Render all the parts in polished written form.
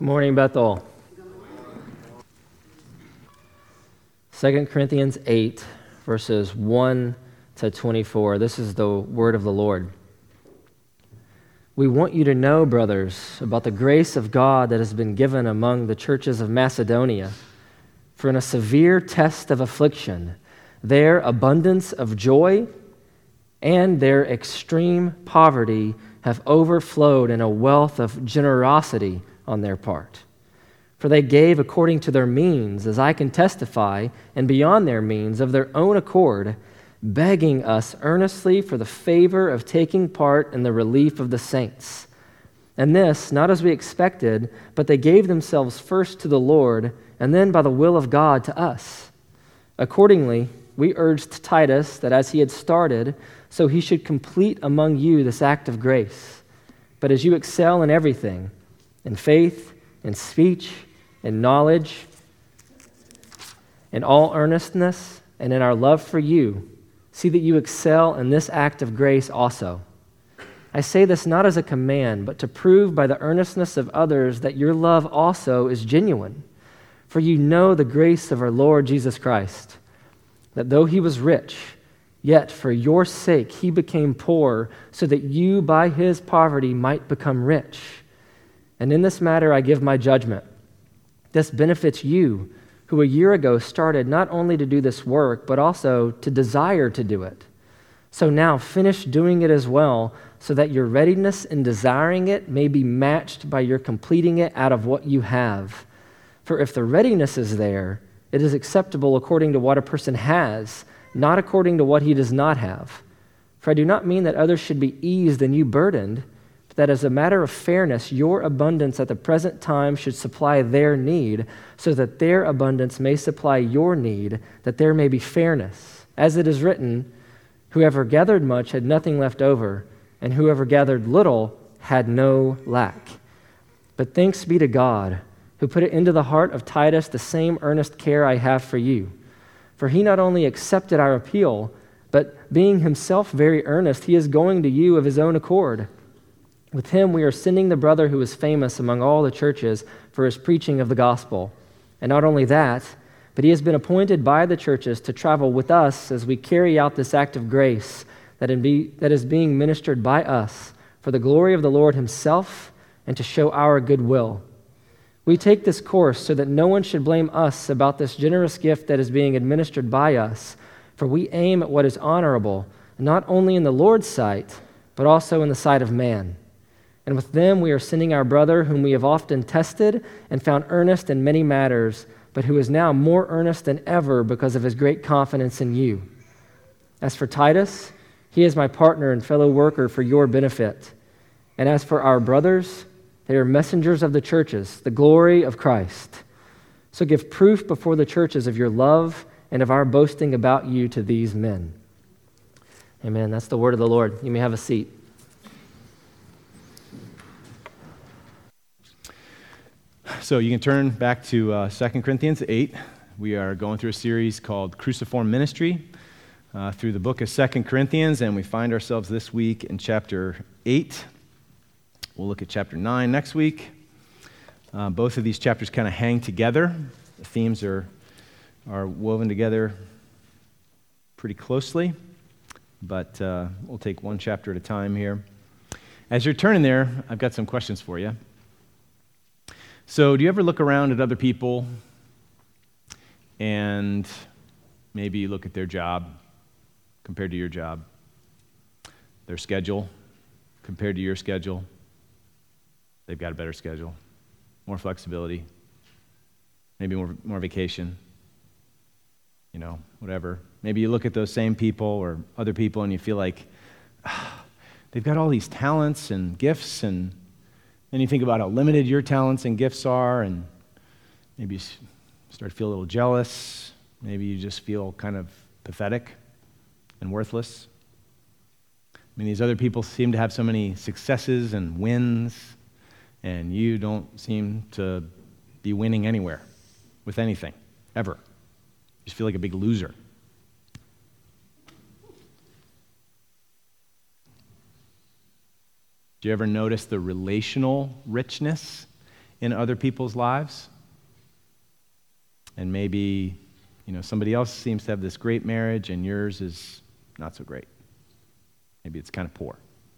Good morning, Bethel. 2 Corinthians 8, verses 1 to 24. This is the word of the Lord. We want you to know, brothers, about the grace of God that has been given among the churches of Macedonia. For in a severe test of affliction, their abundance of joy and their extreme poverty have overflowed in a wealth of generosity on their part. For they gave according to their means, as I can testify, and beyond their means, of their own accord, begging us earnestly for the favor of taking part in the relief of the saints. And this, not as we expected, but they gave themselves first to the Lord, and then by the will of God to us. Accordingly, we urged Titus that as he had started, so he should complete among you this act of grace. But as you excel in everything, in faith, in speech, in knowledge, in all earnestness, and in our love for you, see that you excel in this act of grace also. I say this not as a command, but to prove by the earnestness of others that your love also is genuine. For you know the grace of our Lord Jesus Christ, that though he was rich, yet for your sake he became poor, so that you by his poverty might become rich. And in this matter I give my judgment. This benefits you, who a year ago started not only to do this work, but also to desire to do it. So now finish doing it as well, so that your readiness in desiring it may be matched by your completing it out of what you have. For if the readiness is there, it is acceptable according to what a person has, not according to what he does not have. For I do not mean that others should be eased and you burdened, but that as a matter of fairness, your abundance at the present time should supply their need, so that their abundance may supply your need, that there may be fairness. As it is written, whoever gathered much had nothing left over, and whoever gathered little had no lack. But thanks be to God, who put it into the heart of Titus the same earnest care I have for you. For he not only accepted our appeal, but being himself very earnest, he is going to you of his own accord. With him we are sending the brother who is famous among all the churches for his preaching of the gospel. And not only that, but he has been appointed by the churches to travel with us as we carry out this act of grace that is being ministered by us for the glory of the Lord himself and to show our goodwill. We take this course so that no one should blame us about this generous gift that is being administered by us, for we aim at what is honorable, not only in the Lord's sight, but also in the sight of man. And with them we are sending our brother, whom we have often tested and found earnest in many matters, but who is now more earnest than ever because of his great confidence in you. As for Titus, he is my partner and fellow worker for your benefit. And as for our brothers, they are messengers of the churches, the glory of Christ. So give proof before the churches of your love and of our boasting about you to these men. Amen. That's the word of the Lord. You may have a seat. So you can turn back to 2 Corinthians 8. We are going through a series called Cruciform Ministry through the book of 2 Corinthians, and we find ourselves this week in chapter 8. We'll look at chapter 9 next week. Both of these chapters kind of hang together. The themes are woven together pretty closely, but we'll take one chapter at a time here. As you're turning there, I've got some questions for you. So do you ever look around at other people and maybe you look at their job compared to your job, their schedule compared to your schedule? They've got a better schedule, more flexibility, maybe more vacation, whatever. Maybe you look at those same people or other people and you feel like they've got all these talents and gifts, and then you think about how limited your talents and gifts are, and maybe you start to feel a little jealous. Maybe you just feel kind of pathetic and worthless. These other people seem to have so many successes and wins, and you don't seem to be winning anywhere with anything, ever. You just feel like a big loser. Do you ever notice the relational richness in other people's lives. And maybe, somebody else seems to have this great marriage and yours is not so great. Maybe it's kind of poor.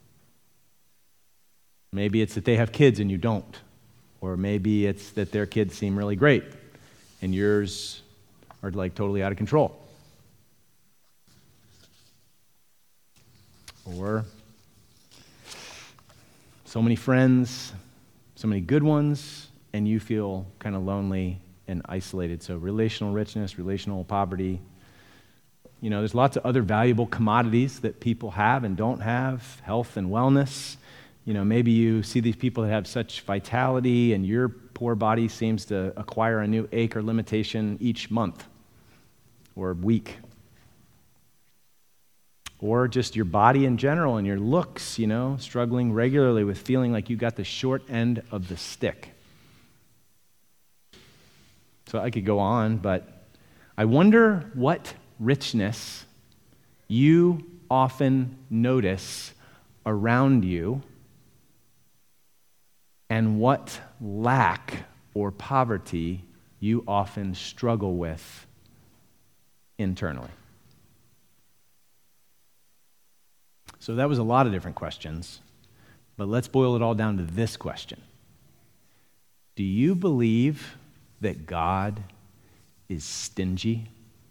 Maybe it's that they have kids and you don't. Or maybe it's that their kids seem really great and yours are like totally out of control. Or so many friends, so many good ones, and you feel kind of lonely and isolated. So relational richness, relational poverty. There's lots of other valuable commodities that people have and don't have, health and wellness. Maybe you see these people that have such vitality and your poor body seems to acquire a new ache or limitation each month or week. Or just your body in general and your looks, struggling regularly with feeling like you got the short end of the stick. So I could go on, but I wonder what richness you often notice around you and what lack or poverty you often struggle with internally. So that was a lot of different questions, but let's boil it all down to this question. Do you believe that God is stingy?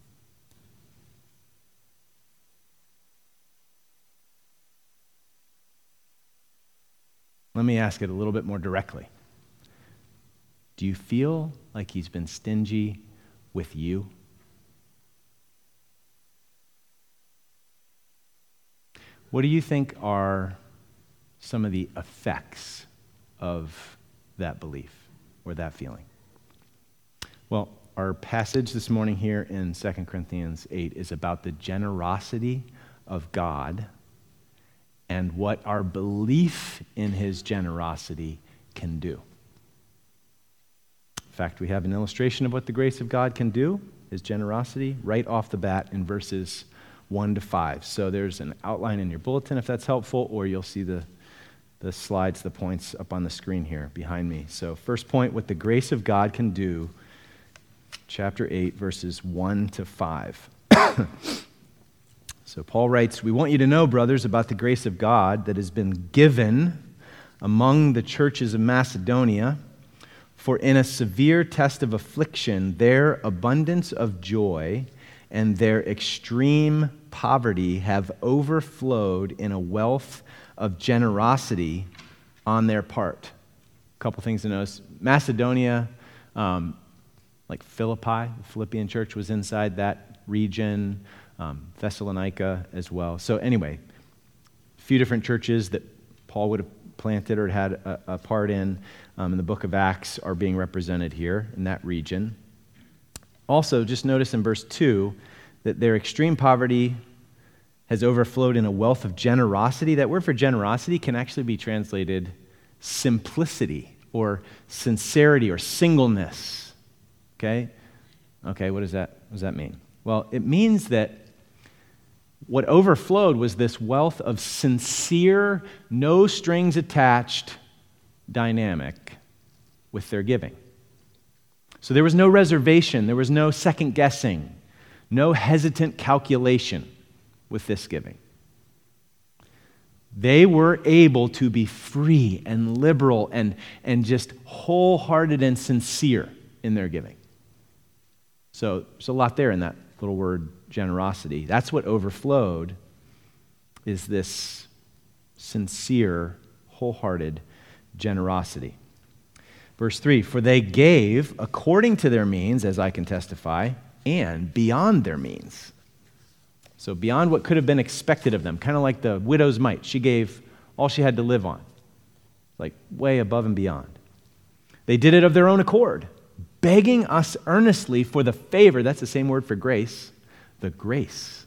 Let me ask it a little bit more directly. Do you feel like he's been stingy with you? What do you think are some of the effects of that belief or that feeling? Well, our passage this morning here in 2 Corinthians 8 is about the generosity of God and what our belief in his generosity can do. In fact, we have an illustration of what the grace of God can do, his generosity, right off the bat in verses 1 to 5. So there's an outline in your bulletin if that's helpful, or you'll see the slides, the points up on the screen here behind me. So first point, what the grace of God can do, chapter 8, verses 1 to 5. So Paul writes, "We want you to know, brothers, about the grace of God that has been given among the churches of Macedonia. For in a severe test of affliction, their abundance of joy and their extreme poverty have overflowed in a wealth of generosity on their part." A couple things to notice. Macedonia, like Philippi, the Philippian church was inside that region, Thessalonica as well. So anyway, a few different churches that Paul would have planted or had a part in the book of Acts are being represented here in that region. Also, just notice in verse 2 that their extreme poverty has overflowed in a wealth of generosity. That word for generosity can actually be translated simplicity or sincerity or singleness. Okay, what does that mean? Well, it means that what overflowed was this wealth of sincere, no strings attached dynamic with their giving. So there was no reservation, there was no second guessing, no hesitant calculation with this giving. They were able to be free and liberal and just wholehearted and sincere in their giving. So there's a lot there in that little word generosity. That's what overflowed, is this sincere, wholehearted generosity. Verse 3, "For they gave according to their means, as I can testify, and beyond their means." So beyond what could have been expected of them, kind of like the widow's mite. She gave all she had to live on, like way above and beyond. They did it of their own accord, begging us earnestly for the favor, that's the same word for grace, the grace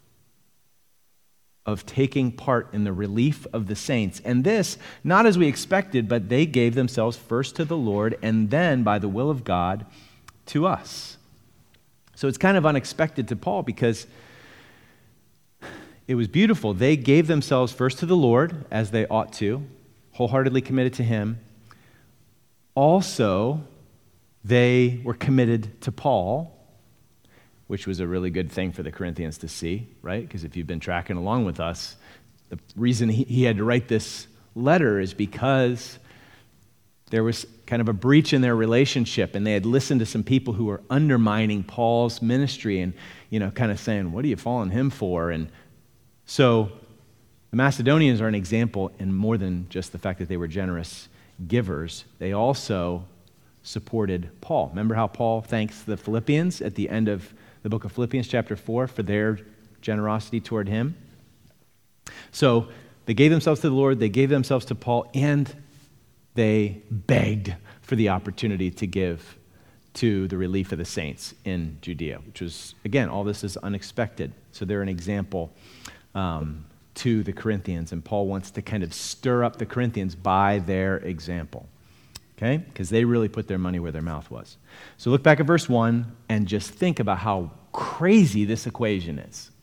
of taking part in the relief of the saints. And this, not as we expected, but they gave themselves first to the Lord and then, by the will of God, to us. So it's kind of unexpected to Paul because it was beautiful. They gave themselves first to the Lord, as they ought to, wholeheartedly committed to him. Also, they were committed to Paul, which was a really good thing for the Corinthians to see, right? Because if you've been tracking along with us, the reason he had to write this letter is because there was kind of a breach in their relationship, and they had listened to some people who were undermining Paul's ministry and, kind of saying, what are you following him for? And so the Macedonians are an example in more than just the fact that they were generous givers. They also supported Paul. Remember how Paul thanks the Philippians at the end of the book of Philippians chapter 4 for their generosity toward him? So they gave themselves to the Lord, they gave themselves to Paul, and they begged for the opportunity to give to the relief of the saints in Judea, which was, again, all this is unexpected. So they're an example to the Corinthians, and Paul wants to kind of stir up the Corinthians by their example, okay? Because they really put their money where their mouth was. So look back at verse 1 and just think about how crazy this equation is.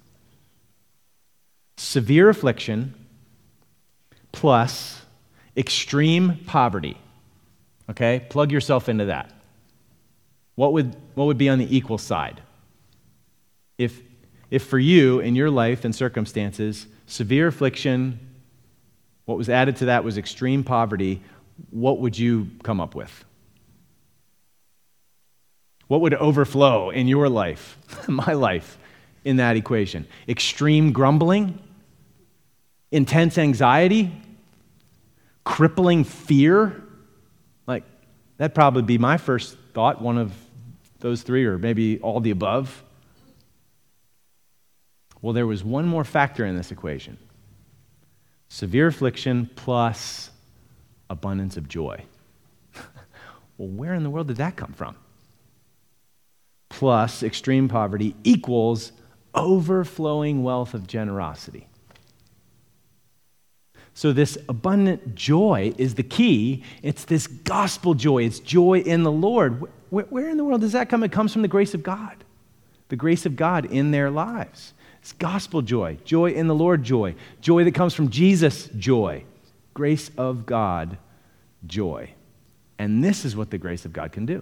Severe affliction plus extreme poverty. Okay? Plug yourself into that. What would be on the equal side? If for you, in your life and circumstances, severe affliction, what was added to that was extreme poverty, what would you come up with? What would overflow in your life, my life, in that equation? Extreme grumbling? Intense anxiety? Crippling fear? Like, that'd probably be my first thought, one of those three, or maybe all the above. Well, there was one more factor in this equation. Severe affliction plus abundance of joy. Well, where in the world did that come from? Plus extreme poverty equals overflowing wealth of generosity. So this abundant joy is the key. It's this gospel joy. It's joy in the Lord. Where in the world does that come? It comes from the grace of God. The grace of God in their lives. It's gospel joy. Joy in the Lord joy. Joy that comes from Jesus joy. Grace of God joy. And this is what the grace of God can do.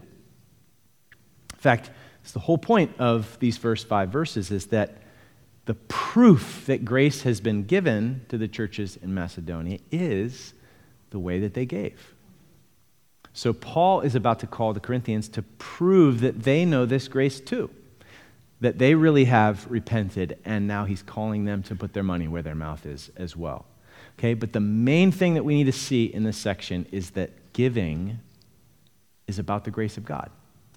In fact, it's the whole point of these first 5 verses is that the proof that grace has been given to the churches in Macedonia is the way that they gave. So Paul is about to call the Corinthians to prove that they know this grace too, that they really have repented, and now he's calling them to put their money where their mouth is as well. Okay, but the main thing that we need to see in this section is that giving is about the grace of God.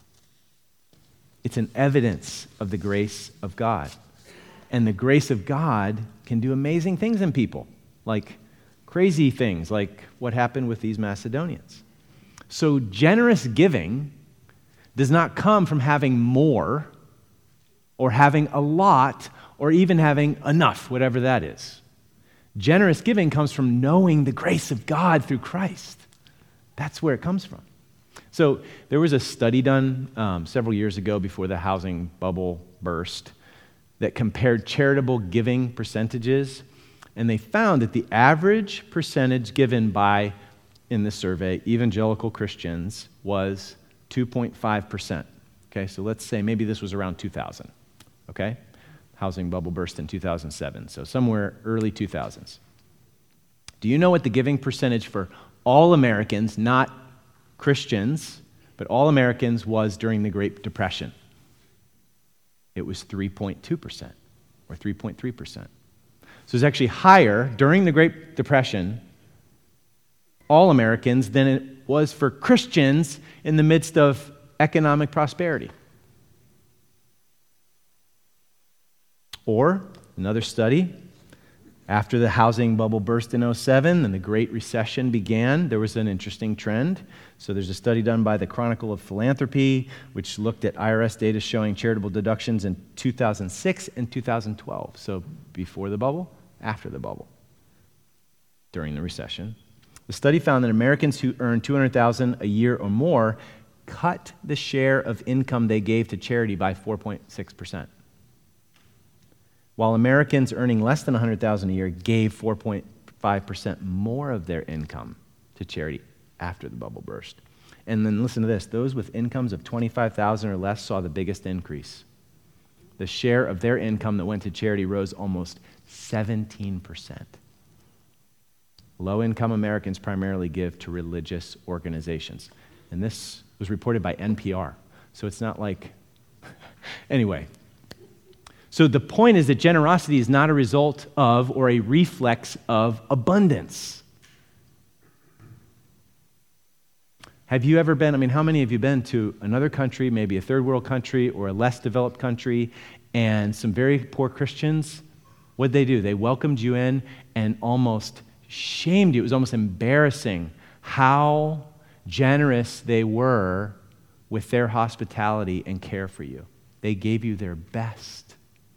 It's an evidence of the grace of God. And the grace of God can do amazing things in people, like crazy things, like what happened with these Macedonians. So generous giving does not come from having more or having a lot or even having enough, whatever that is. Generous giving comes from knowing the grace of God through Christ. That's where it comes from. So there was a study done several years ago before the housing bubble burst that compared charitable giving percentages, and they found that the average percentage given by, in this survey, evangelical Christians was 2.5%. Okay, so let's say maybe this was around 2000. Okay, housing bubble burst in 2007, so somewhere early 2000s. Do you know what the giving percentage for all Americans, not Christians, but all Americans was during the Great Depression? It was 3.2% or 3.3%. So it's actually higher during the Great Depression, all Americans, than it was for Christians in the midst of economic prosperity. Or another study, after the housing bubble burst in 2007 and the Great Recession began, there was an interesting trend. So there's a study done by the Chronicle of Philanthropy, which looked at IRS data showing charitable deductions in 2006 and 2012. So before the bubble, after the bubble, during the recession. The study found that Americans who earned $200,000 a year or more cut the share of income they gave to charity by 4.6%. While Americans earning less than $100,000 a year gave 4.5% more of their income to charity after the bubble burst. And then listen to this. Those with incomes of $25,000 or less saw the biggest increase. The share of their income that went to charity rose almost 17%. Low-income Americans primarily give to religious organizations. And this was reported by NPR. So it's not like... Anyway. So the point is that generosity is not a result of or a reflex of abundance. Have you ever been, how many of you been to another country, maybe a third world country or a less developed country, and some very poor Christians, what'd they do? They welcomed you in and almost shamed you. It was almost embarrassing how generous they were with their hospitality and care for you. They gave you their best.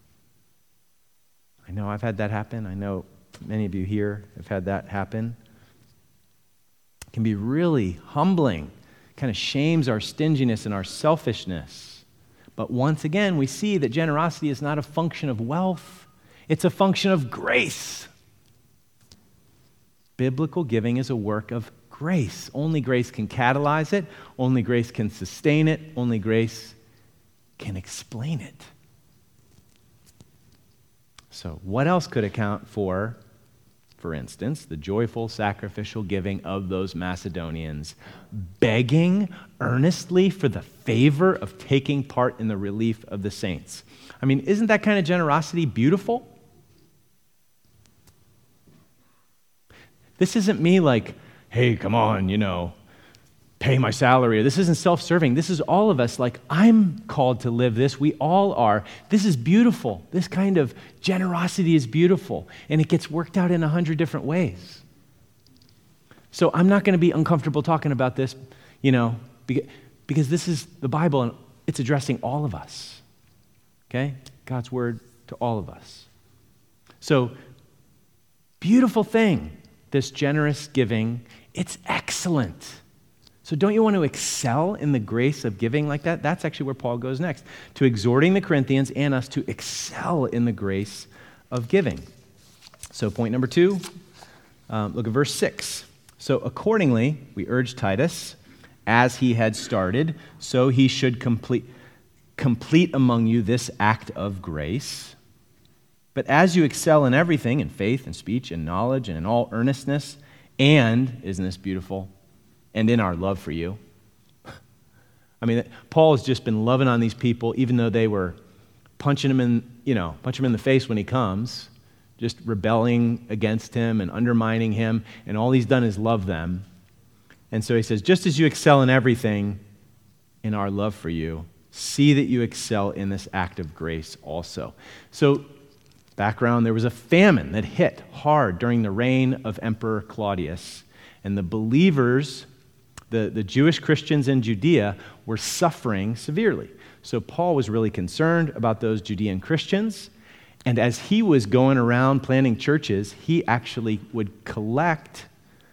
I know I've had that happen. I know many of you here have had that happen. It can be really humbling. It kind of shames our stinginess and our selfishness. But once again, we see that generosity is not a function of wealth. It's a function of grace. Biblical giving is a work of grace. Only grace can catalyze it. Only grace can sustain it. Only grace can explain it. So what else could account for instance, the joyful sacrificial giving of those Macedonians, begging earnestly for the favor of taking part in the relief of the saints? Isn't that kind of generosity beautiful? This isn't me like, hey, come on, pay my salary. This isn't self-serving. This is all of us like, I'm called to live this. We all are. This is beautiful. This kind of generosity is beautiful. And it gets worked out in 100 different ways. So I'm not going to be uncomfortable talking about this, because this is the Bible and it's addressing all of us. Okay? God's word to all of us. So, beautiful thing, this generous giving. It's excellent. So don't you want to excel in the grace of giving like that? That's actually where Paul goes next, to exhorting the Corinthians and us to excel in the grace of giving. So point number 2, look at verse 6. So accordingly, we urge Titus, as he had started, so he should complete among you this act of grace. But as you excel in everything, in faith and speech and knowledge and in all earnestness, and, isn't this beautiful, and in our love for you. Paul has just been loving on these people, even though they were punching him in the face when he comes, just rebelling against him and undermining him, and all he's done is love them. And so he says, just as you excel in everything, in our love for you, see that you excel in this act of grace also. So, background, there was a famine that hit hard during the reign of Emperor Claudius, and the believers, the Jewish Christians in Judea, were suffering severely. So Paul was really concerned about those Judean Christians, and as he was going around planting churches, he actually would collect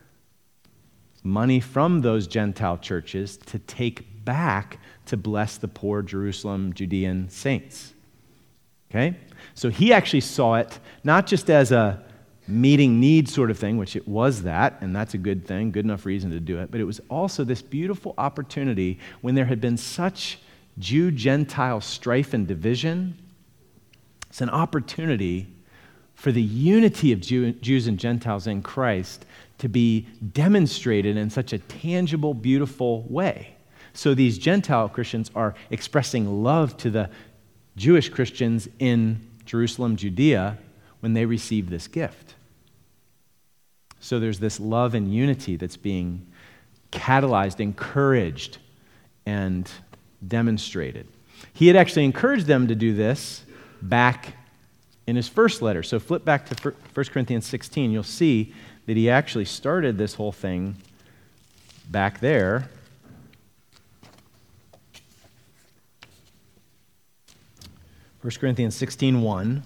money from those Gentile churches to take back to bless the poor Jerusalem Judean saints. Okay? So he actually saw it not just as a meeting need sort of thing, which it was that, and that's a good thing, good enough reason to do it, but it was also this beautiful opportunity when there had been such Jew-Gentile strife and division. It's an opportunity for the unity of Jews and Gentiles in Christ to be demonstrated in such a tangible, beautiful way. So these Gentile Christians are expressing love to the Jewish Christians in Jerusalem, Judea, when they receive this gift. So there's this love and unity that's being catalyzed, encouraged, and demonstrated. He had actually encouraged them to do this back in his first letter. So flip back to 1 Corinthians 16. You'll see that he actually started this whole thing back there. First Corinthians 16:1.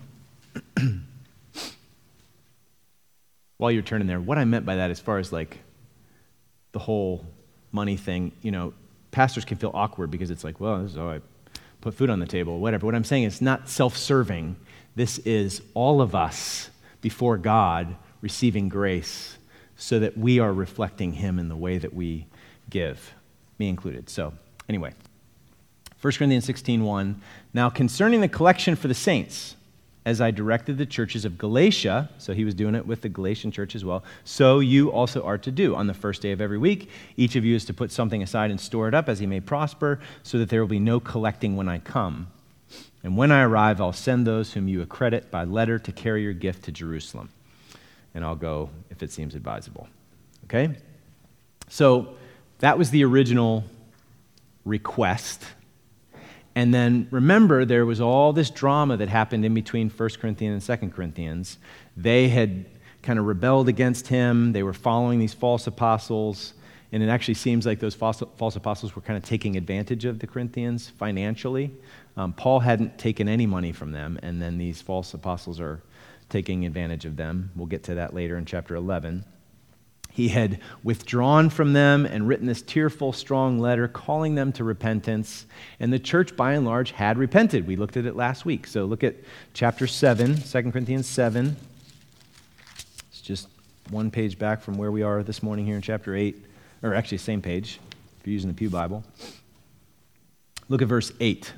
While you're turning there, what I meant by that as far as like the whole money thing, pastors can feel awkward because it's like, well, this is how I put food on the table, whatever. What I'm saying is not self-serving. This is all of us before God receiving grace so that we are reflecting him in the way that we give. me included. So anyway, 1 Corinthians 16:1. Now concerning the collection for the saints, as I directed the churches of Galatia, so he was doing it with the Galatian church as well, so you also are to do. On the first day of every week, each of you is to put something aside and store it up as he may prosper, so that there will be no collecting when I come. And when I arrive, I'll send those whom you accredit by letter to carry your gift to Jerusalem. And I'll go if it seems advisable. Okay? So that was the original request. And then remember, there was all this drama that happened in between 1 Corinthians and 2 Corinthians. They had kind of rebelled against him. They were following these false apostles. And it actually seems like those false apostles were kind of taking advantage of the Corinthians financially. Paul hadn't taken any money from them, and then these false apostles are taking advantage of them. We'll get to that later in chapter 11. He had withdrawn from them and written this tearful, strong letter calling them to repentance, and the church, by and large, had repented. We looked at it last week. So look at chapter 7, 2 Corinthians 7. It's just one page back from where we are this morning here in chapter 8, or actually same page if you're using the Pew Bible. Look at verse 8.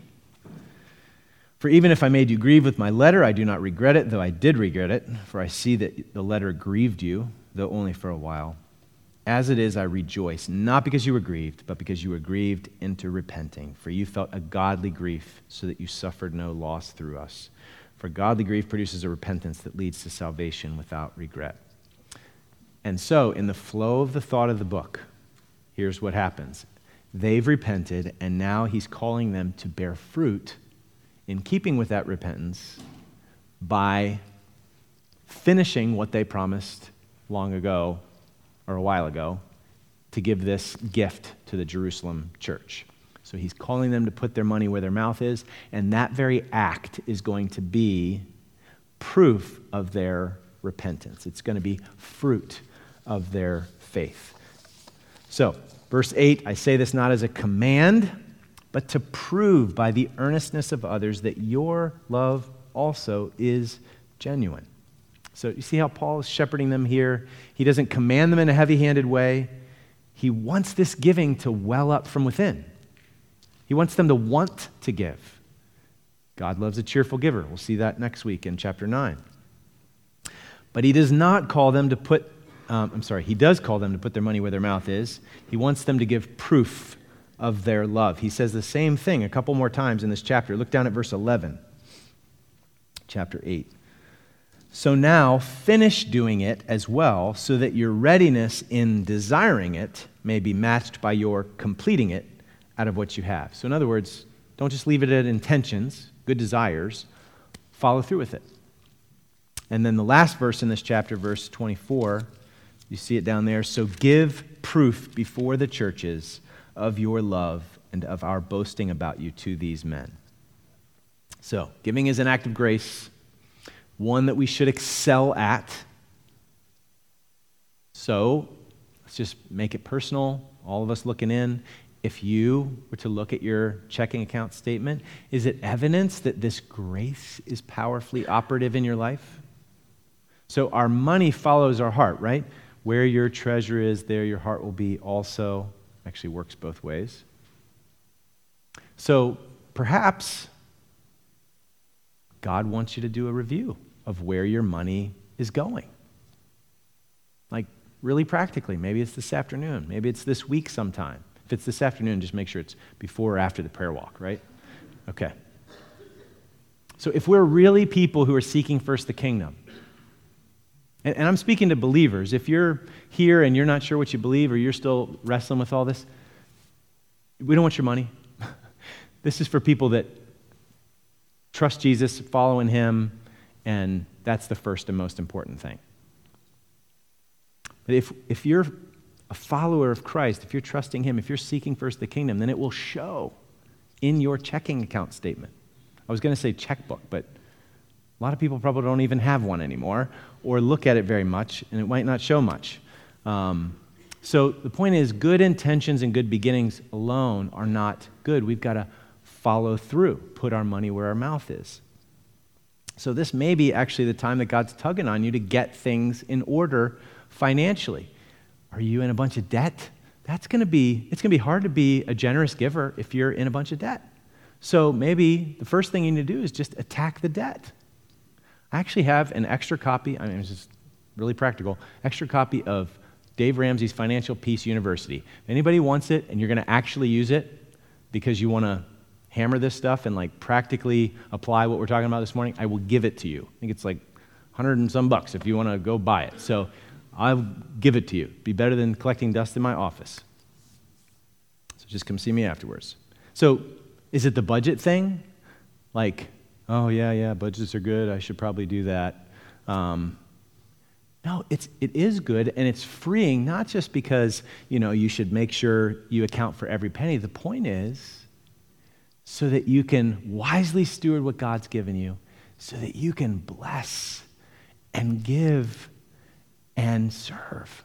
For even if I made you grieve with my letter, I do not regret it, though I did regret it, for I see that the letter grieved you, though only for a while. As it is, I rejoice, not because you were grieved, but because you were grieved into repenting. For you felt a godly grief, so that you suffered no loss through us. For godly grief produces a repentance that leads to salvation without regret. And so, in the flow of the thought of the book, here's what happens. They've repented, and now he's calling them to bear fruit in keeping with that repentance by finishing what they promised long ago, or a while ago, to give this gift to the Jerusalem church. So he's calling them to put their money where their mouth is, and that very act is going to be proof of their repentance. It's going to be fruit of their faith. So, verse 8, I say this not as a command, but to prove by the earnestness of others that your love also is genuine. So you see how Paul is shepherding them here? He doesn't command them in a heavy-handed way. He wants this giving to well up from within. He wants them to want to give. God loves a cheerful giver. We'll see that next week in chapter 9. But he does not call them to put, he does call them to put their money where their mouth is. He wants them to give proof of their love. He says the same thing a couple more times in this chapter. Look down at verse 11, chapter 8. So now finish doing it as well, so that your readiness in desiring it may be matched by your completing it out of what you have. So in other words, don't just leave it at intentions, good desires, follow through with it. And then the last verse in this chapter, verse 24, you see it down there. So give proof before the churches of your love and of our boasting about you to these men. So, giving is an act of grace, one that we should excel at. So, let's just make it personal, all of us looking in. If you were to look at your checking account statement, is it evidence that this grace is powerfully operative in your life? So, our money follows our heart, right? Where your treasure is, there your heart will be also. Actually works both ways. So perhaps God wants you to do a review of where your money is going. Like really practically. Maybe it's this afternoon. Maybe it's this week sometime. If it's this afternoon, just make sure it's before or after the prayer walk, right? Okay. So if we're really people who are seeking first the kingdom, and I'm speaking to believers. If you're here and you're not sure what you believe or you're still wrestling with all this, we don't want your money. This is for people that trust Jesus, follow in him, and that's the first and most important thing. But if you're a follower of Christ, if you're trusting him, if you're seeking first the kingdom, then it will show in your checking account statement. I was going to say checkbook, but a lot of people probably don't even have one anymore or look at it very much, and it might not show much. So the point is, good intentions and good beginnings alone are not good. We've got to follow through, put our money where our mouth is. So this may be actually the time that God's tugging on you to get things in order financially. Are you in a bunch of debt it's going to be hard to be a generous giver if you're in a bunch of debt. So maybe the first thing you need to do is just attack the debt. I actually have an extra copy, it's just really practical, extra copy of Dave Ramsey's Financial Peace University. If anybody wants it and you're going to actually use it because you want to hammer this stuff and like practically apply what we're talking about this morning, I will give it to you. I think it's like 100 and some bucks if you want to go buy it. So I'll give it to you. Be better than collecting dust in my office. So just come see me afterwards. So is it the budget thing? Like, oh yeah, budgets are good. I should probably do that. No, it is good, and it's freeing, not just because, you should make sure you account for every penny. The point is so that you can wisely steward what God's given you, so that you can bless and give and serve.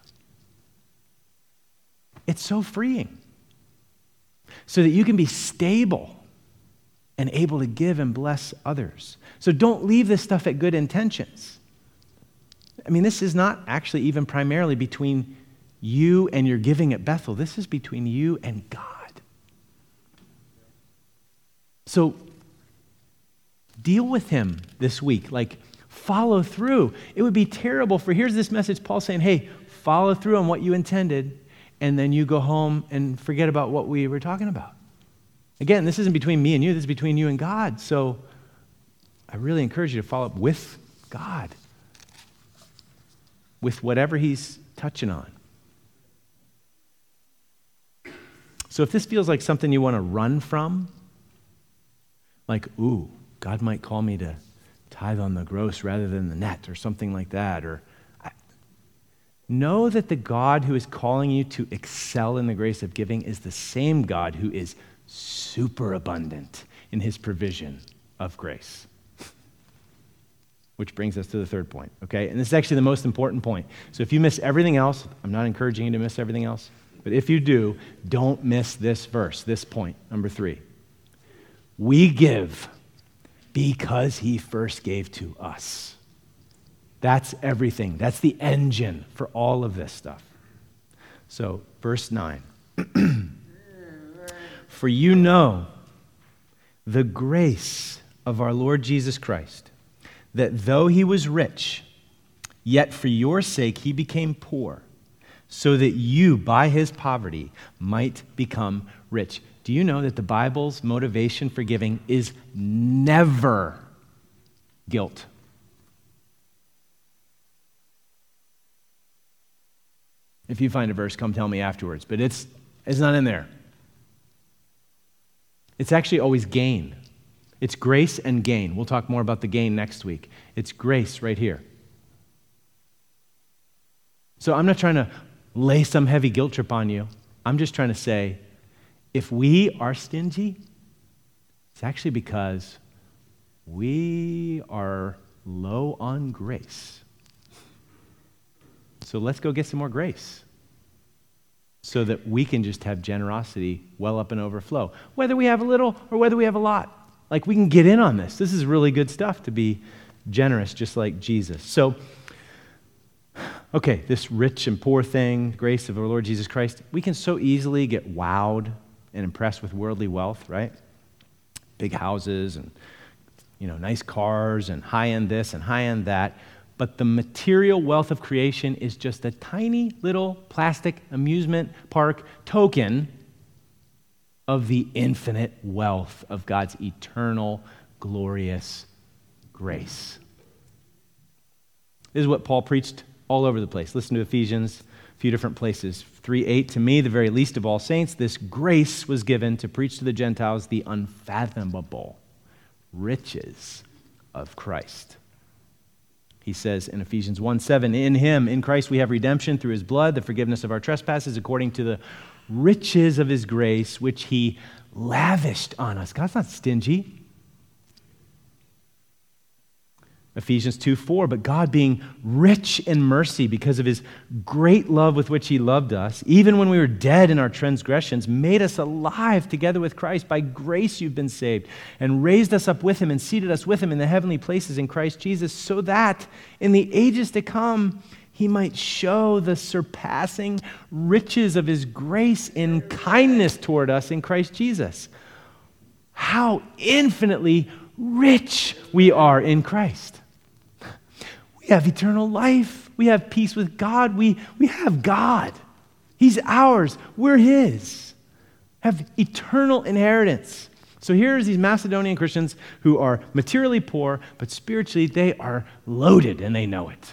It's so freeing. So that you can be stable and able to give and bless others. So don't leave this stuff at good intentions. This is not actually even primarily between you and your giving at Bethel. This is between you and God. So deal with him this week. Like, follow through. It would be terrible here's this message, Paul saying, hey, follow through on what you intended, and then you go home and forget about what we were talking about. Again, this isn't between me and you, this is between you and God. So I really encourage you to follow up with God, with whatever he's touching on. So if this feels like something you want to run from, like, ooh, God might call me to tithe on the gross rather than the net or something like that, know that the God who is calling you to excel in the grace of giving is the same God who is super abundant in his provision of grace. Which brings us to the third point, okay? And this is actually the most important point. So if you miss everything else, I'm not encouraging you to miss everything else, but if you do, don't miss this verse, this point, number 3. We give because he first gave to us. That's everything. That's the engine for all of this stuff. So, verse 9. For you know the grace of our Lord Jesus Christ, that though he was rich, yet for your sake he became poor, so that you, by his poverty, might become rich. Do you know that the Bible's motivation for giving is never guilt? If you find a verse, come tell me afterwards, but it's not in there. It's actually always gain. It's grace and gain. We'll talk more about the gain next week. It's grace right here. So I'm not trying to lay some heavy guilt trip on you. I'm just trying to say, if we are stingy, it's actually because we are low on grace. So let's go get some more grace so that we can just have generosity well up and overflow, whether we have a little or whether we have a lot. Like, we can get in on this. This is really good stuff to be generous, just like Jesus. So, okay, this rich and poor thing, grace of our Lord Jesus Christ, we can so easily get wowed and impressed with worldly wealth, right? Big houses and, nice cars and high-end this and high-end that. But the material wealth of creation is just a tiny little plastic amusement park token of the infinite wealth of God's eternal, glorious grace. This is what Paul preached all over the place. Listen to Ephesians, a few different places. 3:8, to me, the very least of all saints, this grace was given to preach to the Gentiles the unfathomable riches of Christ. He says in Ephesians 1:7, in him, in Christ, we have redemption through his blood, the forgiveness of our trespasses, according to the riches of his grace, which he lavished on us. God's not stingy. Ephesians 2:4, but God, being rich in mercy because of his great love with which he loved us, even when we were dead in our transgressions, made us alive together with Christ. By grace you've been saved, and raised us up with him and seated us with him in the heavenly places in Christ Jesus, so that in the ages to come he might show the surpassing riches of his grace in kindness toward us in Christ Jesus. How infinitely rich we are in Christ. We have eternal life. We have peace with God. We have God. He's ours. We're his. Have eternal inheritance. So here's these Macedonian Christians who are materially poor, but spiritually they are loaded and they know it.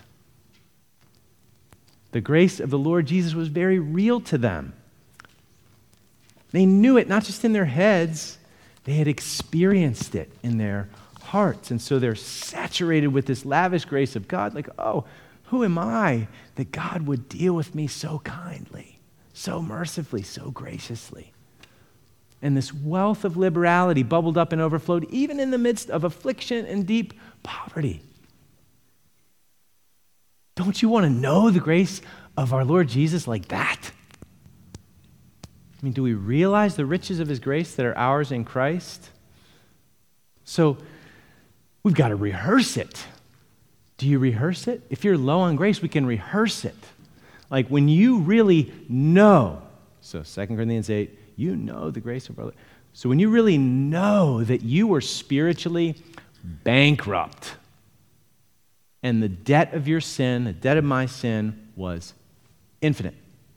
The grace of the Lord Jesus was very real to them. They knew it not just in their heads, they had experienced it in their hearts. And so they're saturated with this lavish grace of God, like, oh, who am I that God would deal with me so kindly, so mercifully, so graciously? And this wealth of liberality bubbled up and overflowed even in the midst of affliction and deep poverty. Don't you want to know the grace of our Lord Jesus like that? I mean, do we realize the riches of his grace that are ours in Christ? So we've got to rehearse it. Do you rehearse it? If you're low on grace, we can rehearse it. Like when you really know, so 2 Corinthians 8, you know the grace of our Lord. So when you really know that you were spiritually bankrupt and the debt of your sin, the debt of my sin was infinite.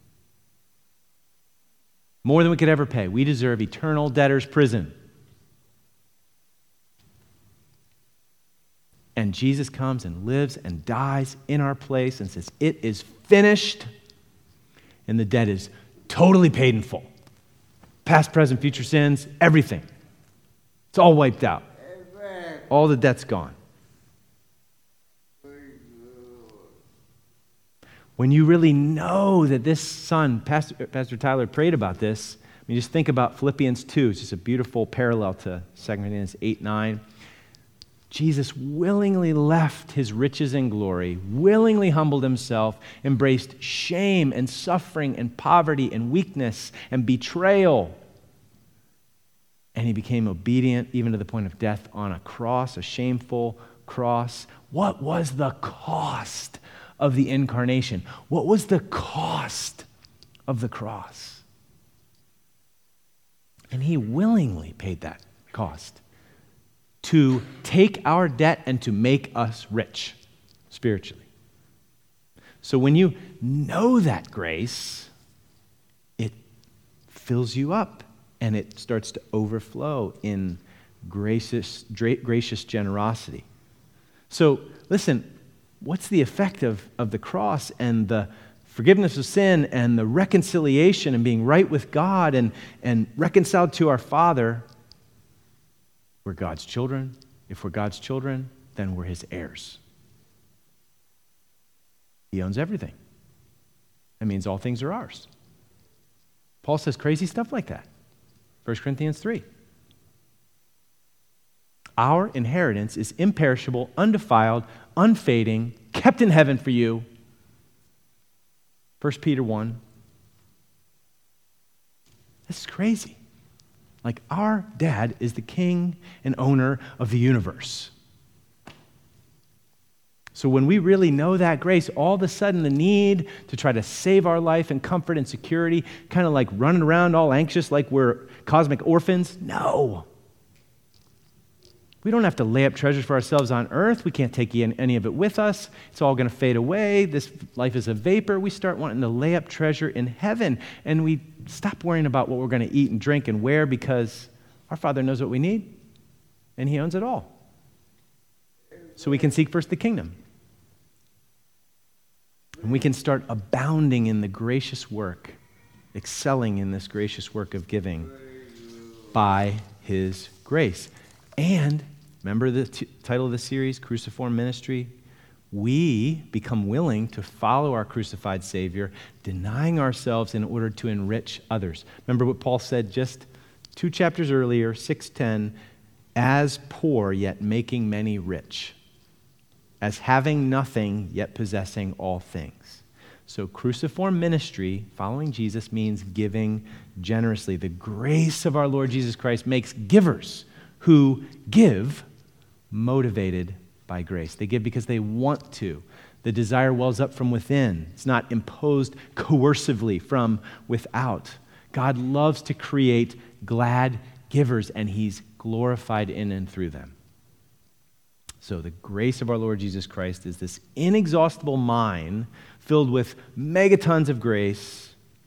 More than we could ever pay. We deserve eternal debtor's prison. And Jesus comes and lives and dies in our place and says, it is finished. And the debt is totally paid in full. Past, present, future sins, everything. It's all wiped out. Amen. All the debt's gone. When you really know that this son, Pastor Tyler prayed about this, I mean, just think about Philippians 2. It's just a beautiful parallel to 2 Corinthians 8, 9. Jesus willingly left his riches and glory, willingly humbled himself, embraced shame and suffering and poverty and weakness and betrayal. And he became obedient even to the point of death on a cross, a shameful cross. What was the cost of the incarnation? What was the cost of the cross? And he willingly paid that cost to take our debt and to make us rich spiritually. So when you know that grace, it fills you up and it starts to overflow in gracious generosity. So listen, what's the effect of the cross and the forgiveness of sin and the reconciliation and being right with God and reconciled to our Father? We're God's children. If we're God's children, then we're his heirs. He owns everything. That means all things are ours. Paul says crazy stuff like that. 1 Corinthians 3. Our inheritance is imperishable, undefiled, unfading, kept in heaven for you. 1 Peter 1. This is crazy. Like our dad is the king and owner of the universe. So when we really know that grace, all of a sudden the need to try to save our life and comfort and security, kind of like running around all anxious like we're cosmic orphans, no. We don't have to lay up treasures for ourselves on earth. We can't take any of it with us. It's all going to fade away. This life is a vapor. We start wanting to lay up treasure in heaven, and we stop worrying about what we're going to eat and drink and wear because our Father knows what we need, and he owns it all. So we can seek first the kingdom. And we can start abounding in the gracious work, excelling in this gracious work of giving by his grace. And remember the title of the series, Cruciform Ministry? We become willing to follow our crucified Savior, denying ourselves in order to enrich others. Remember what Paul said just 2 chapters earlier, 6:10, as poor yet making many rich, as having nothing yet possessing all things. So cruciform ministry, following Jesus, means giving generously. The grace of our Lord Jesus Christ makes givers who give motivated by grace. They give because they want to. The desire wells up from within. It's not imposed coercively from without. God loves to create glad givers, and he's glorified in and through them. So the grace of our Lord Jesus Christ is this inexhaustible mine filled with megatons of grace.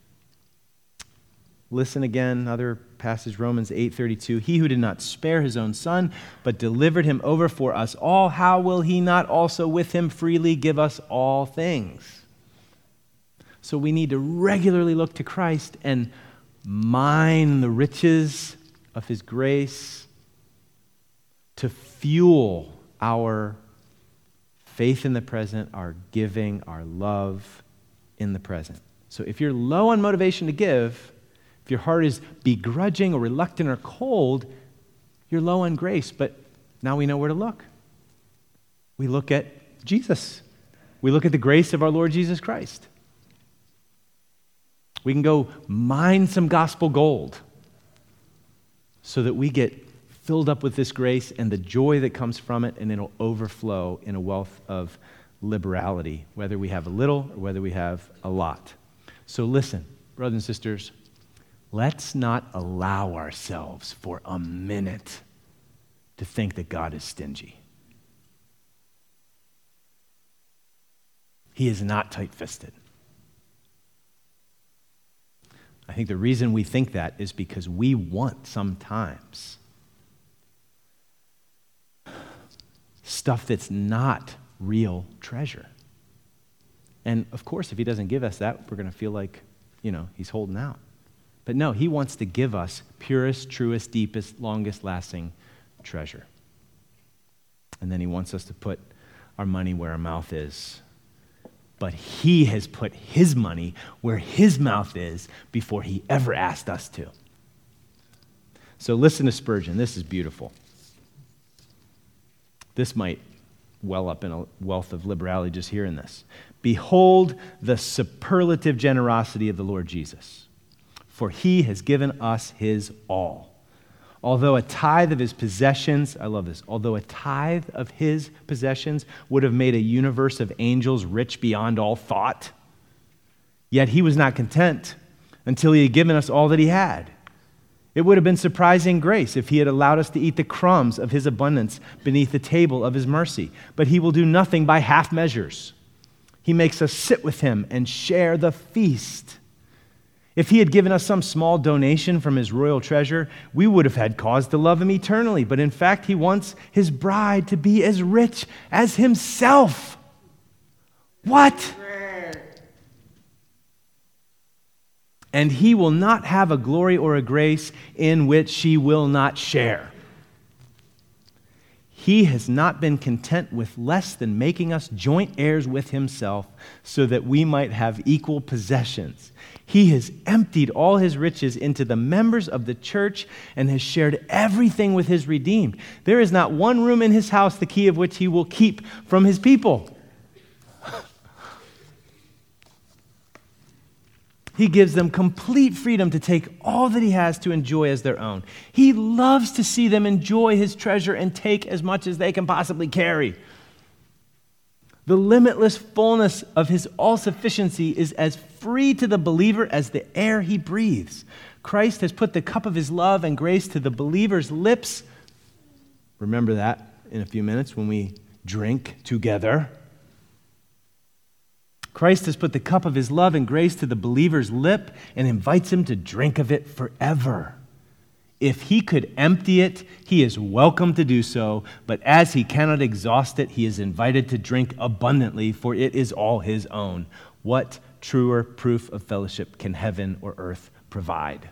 Listen again, another passage, Romans 8:32. He who did not spare his own son, but delivered him over for us all, how will he not also with him freely give us all things? So we need to regularly look to Christ and mine the riches of his grace to fuel our faith in the present, our giving, our love in the present. So if you're low on motivation to give, if your heart is begrudging or reluctant or cold, you're low on grace. But now we know where to look. We look at Jesus. We look at the grace of our Lord Jesus Christ. We can go mine some gospel gold so that we get filled up with this grace and the joy that comes from it, and it'll overflow in a wealth of liberality, whether we have a little or whether we have a lot. So listen, brothers and sisters, let's not allow ourselves for a minute to think that God is stingy. He is not tight-fisted. I think the reason we think that is because we want sometimes stuff that's not real treasure. And of course, if he doesn't give us that, we're going to feel like, he's holding out. But no, he wants to give us purest, truest, deepest, longest lasting treasure. And then he wants us to put our money where our mouth is. But he has put his money where his mouth is before he ever asked us to. So listen to Spurgeon. This is beautiful. This might well up in a wealth of liberality just hearing this. Behold the superlative generosity of the Lord Jesus, for he has given us his all. Although a tithe of his possessions, I love this, although a tithe of his possessions would have made a universe of angels rich beyond all thought, yet he was not content until he had given us all that he had. It would have been surprising grace if he had allowed us to eat the crumbs of his abundance beneath the table of his mercy. But he will do nothing by half measures. He makes us sit with him and share the feast. If he had given us some small donation from his royal treasure, we would have had cause to love him eternally. But in fact, he wants his bride to be as rich as himself. What? And he will not have a glory or a grace in which she will not share. He has not been content with less than making us joint heirs with himself so that we might have equal possessions. He has emptied all his riches into the members of the church and has shared everything with his redeemed. There is not one room in his house, the key of which he will keep from his people. He gives them complete freedom to take all that he has to enjoy as their own. He loves to see them enjoy his treasure and take as much as they can possibly carry. The limitless fullness of his all-sufficiency is as free to the believer as the air he breathes. Christ has put the cup of his love and grace to the believer's lips. Remember that in a few minutes when we drink together. Christ has put the cup of his love and grace to the believer's lip and invites him to drink of it forever. If he could empty it, he is welcome to do so, but as he cannot exhaust it, he is invited to drink abundantly, for it is all his own. What truer proof of fellowship can heaven or earth provide?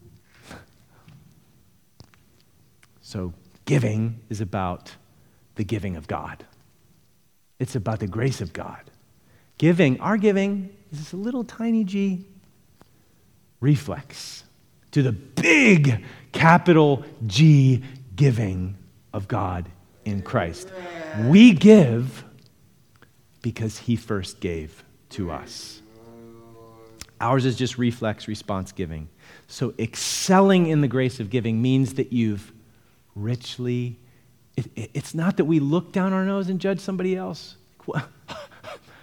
So giving is about the giving of God. It's about the grace of God. Giving, our giving, is this little tiny g reflex to the big capital G giving of God in Christ. We give because he first gave to us. Ours is just reflex response giving. So excelling in the grace of giving means that you've richly, it's not that we look down our nose and judge somebody else.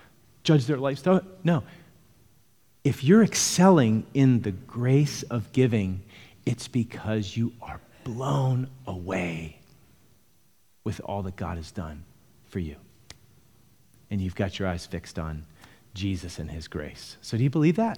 judge their lifestyle. No. If you're excelling in the grace of giving, it's because you are blown away with all that God has done for you. And you've got your eyes fixed on Jesus and his grace. So do you believe that?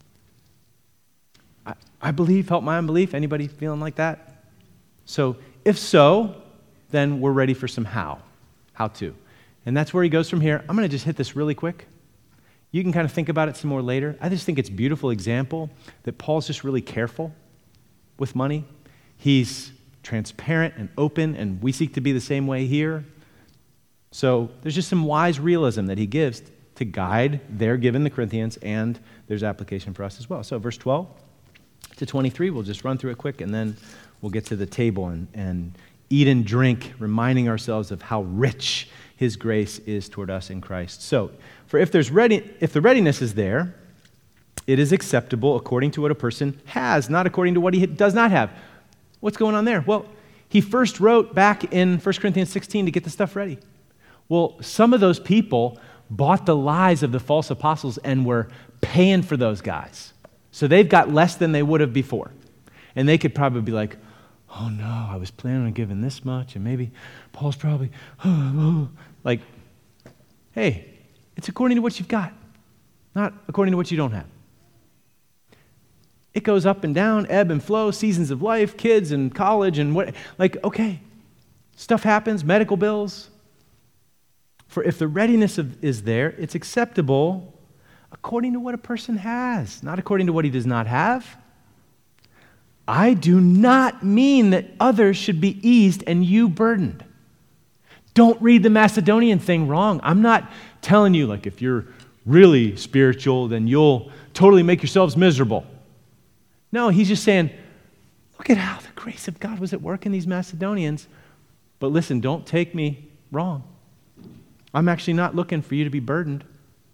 I believe, help my unbelief. Anybody feeling like that? So if so, then we're ready for some how to. And that's where he goes from here. I'm going to just hit this really quick. You can kind of think about it some more later. I just think it's a beautiful example that Paul's just really careful with money. He's transparent and open, and we seek to be the same way here. So there's just some wise realism that he gives to guide their giving the Corinthians, and there's application for us as well. So verse 12 to 23, we'll just run through it quick, and then we'll get to the table and eat and drink, reminding ourselves of how rich his grace is toward us in Christ. So, for if the readiness is there, it is acceptable according to what a person has, not according to what he does not have. What's going on there? Well, he first wrote back in 1 Corinthians 16 to get the stuff ready. Well, some of those people bought the lies of the false apostles and were paying for those guys. So they've got less than they would have before. And they could probably be like, oh no, I was planning on giving this much, and maybe Paul's probably, like, hey, it's according to what you've got, not according to what you don't have. It goes up and down, ebb and flow, seasons of life, kids and college and what, like, okay, stuff happens, medical bills. For if the readiness is there, it's acceptable according to what a person has, not according to what he does not have. I do not mean that others should be eased and you burdened. Don't read the Macedonian thing wrong. I'm not telling you, like, if you're really spiritual, then you'll totally make yourselves miserable. No, he's just saying, look at how the grace of God was at work in these Macedonians. But listen, don't take me wrong. I'm actually not looking for you to be burdened.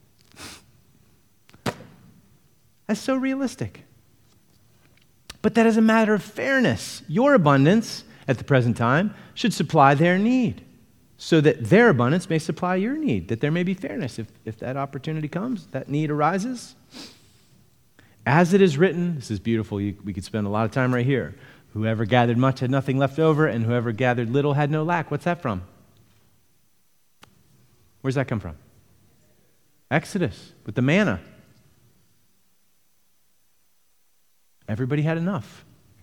That's so realistic. But that is a matter of fairness. Your abundance at the present time should supply their need, so that their abundance may supply your need, that there may be fairness. If that opportunity comes, that need arises. As it is written, this is beautiful, we could spend a lot of time right here. Whoever gathered much had nothing left over, and whoever gathered little had no lack. What's that from? Where's that come from? Exodus, with the manna. Everybody had enough.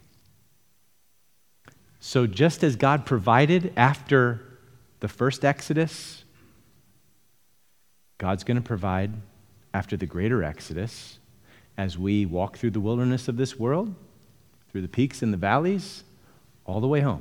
So just as God provided after the first Exodus, God's going to provide after the greater Exodus as we walk through the wilderness of this world, through the peaks and the valleys, all the way home.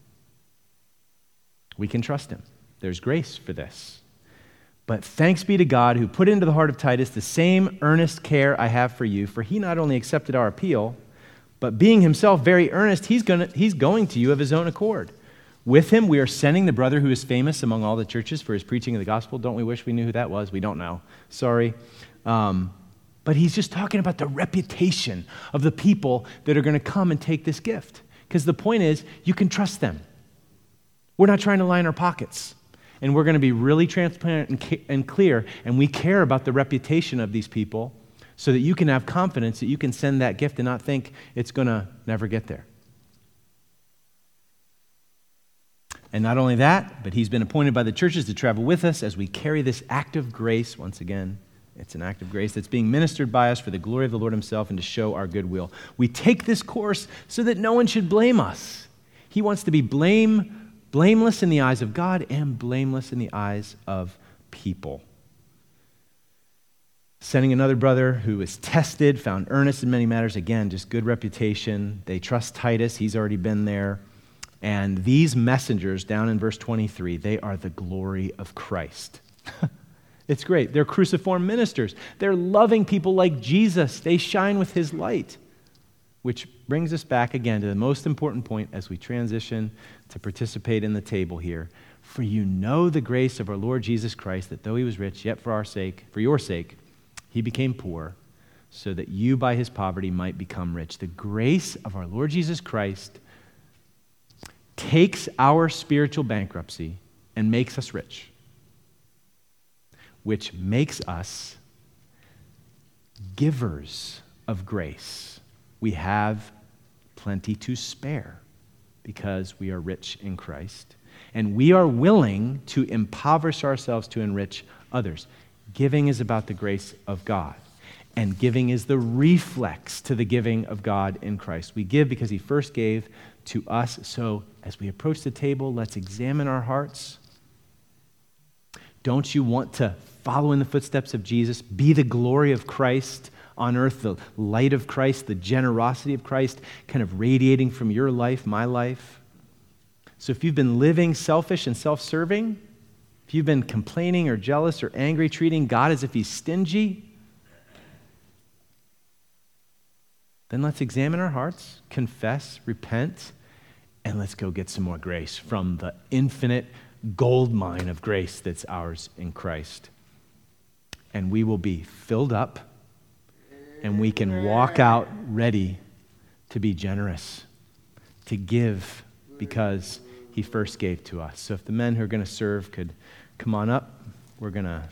We can trust him. There's grace for this. But thanks be to God who put into the heart of Titus the same earnest care I have for you, for he not only accepted our appeal, but being himself very earnest, he's going to you of his own accord. With him, we are sending the brother who is famous among all the churches for his preaching of the gospel. Don't we wish we knew who that was? We don't know. Sorry. But he's just talking about the reputation of the people that are going to come and take this gift. Because the point is, you can trust them. We're not trying to line our pockets. And we're going to be really transparent and clear, and we care about the reputation of these people so that you can have confidence that you can send that gift and not think it's going to never get there. And not only that, but he's been appointed by the churches to travel with us as we carry this act of grace. Once again, it's an act of grace that's being ministered by us for the glory of the Lord himself and to show our goodwill. We take this course so that no one should blame us. He wants to be blameless in the eyes of God and blameless in the eyes of people. Sending another brother who is tested, found earnest in many matters. Again, just good reputation. They trust Titus. He's already been there. And these messengers, down in verse 23, they are the glory of Christ. It's great. They're cruciform ministers. They're loving people like Jesus. They shine with his light. Which brings us back again to the most important point as we transition to participate in the table here. For you know the grace of our Lord Jesus Christ, that though he was rich, yet for your sake, he became poor, so that you by his poverty might become rich. The grace of our Lord Jesus Christ takes our spiritual bankruptcy and makes us rich. which makes us givers of grace. We have plenty to spare because we are rich in Christ. And we are willing to impoverish ourselves to enrich others. Giving is about the grace of God. And giving is the reflex to the giving of God in Christ. We give because he first gave to us. So as we approach the table, let's examine our hearts. Don't you want to follow in the footsteps of Jesus, be the glory of Christ on earth, the light of Christ, the generosity of Christ, kind of radiating from your life, my life? So if you've been living selfish and self-serving, if you've been complaining or jealous or angry, treating God as if he's stingy, then let's examine our hearts, confess, repent, and let's go get some more grace from the infinite gold mine of grace that's ours in Christ. And we will be filled up, and we can walk out ready to be generous, to give because he first gave to us. So if the men who are going to serve could come on up, we're going to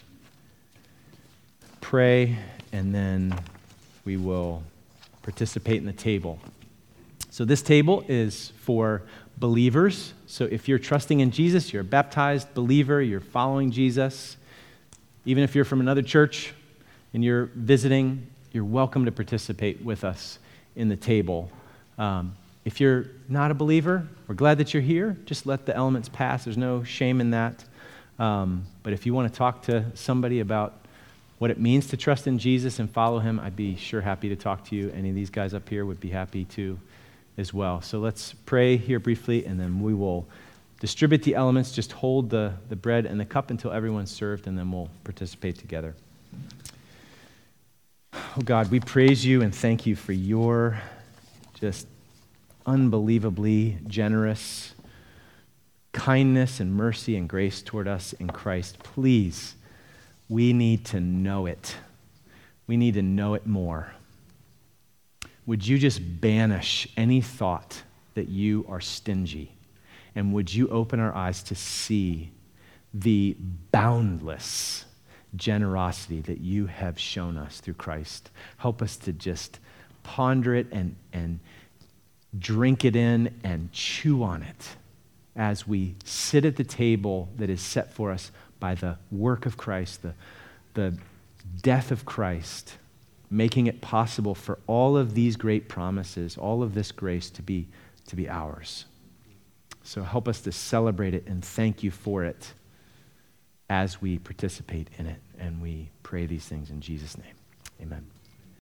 pray, and then we will participate in the table. So this table is for believers. So if you're trusting in Jesus, you're a baptized believer, you're following Jesus, even if you're from another church and you're visiting, you're welcome to participate with us in the table. If you're not a believer, we're glad that you're here. Just let the elements pass. There's no shame in that. But if you want to talk to somebody about what it means to trust in Jesus and follow him, I'd be sure happy to talk to you. Any of these guys up here would be happy to as well. So let's pray here briefly, and then we will distribute the elements. Just hold the bread and the cup until everyone's served, and then we'll participate together. Oh God, we praise you and thank you for your just unbelievably generous kindness and mercy and grace toward us in Christ. Please, we need to know it. We need to know it more. Would you just banish any thought that you are stingy? And would you open our eyes to see the boundless generosity that you have shown us through Christ? Help us to just ponder it and drink it in and chew on it as we sit at the table that is set for us by the work of Christ, the death of Christ, making it possible for all of these great promises, all of this grace to be ours. So help us to celebrate it and thank you for it as we participate in it. And we pray these things in Jesus' name. Amen.